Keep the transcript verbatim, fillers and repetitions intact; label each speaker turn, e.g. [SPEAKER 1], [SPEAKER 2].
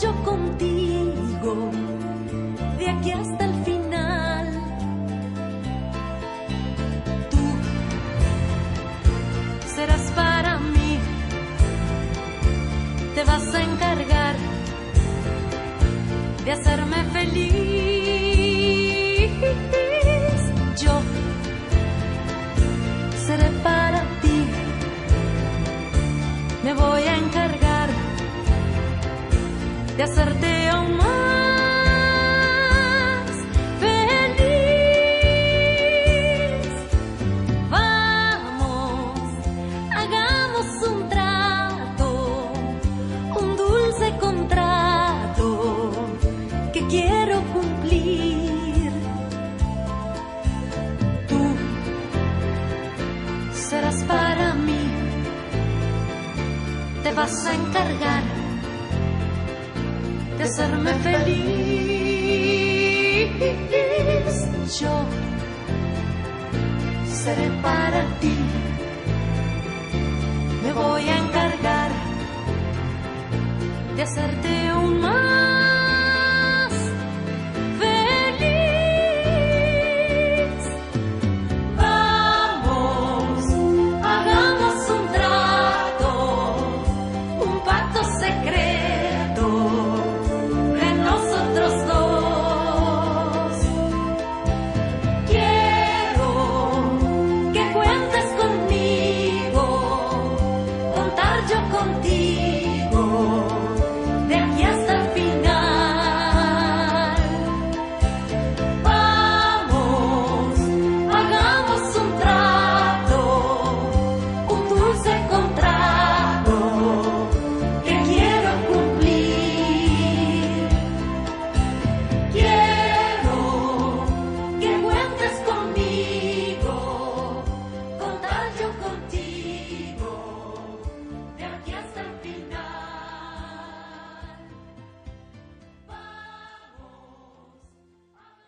[SPEAKER 1] yo contigo de aquí hasta el final. Tú serás para mí, te vas a encargar de hacerme feliz. Yo seré para ti, me voy a encargar de hacerte aún más feliz. Vamos, hagamos un trato, un dulce contrato que quiero cumplir. Tú serás para mí, te vas a encargar de hacerme feliz. Yo seré para ti, me voy a encargar de hacerte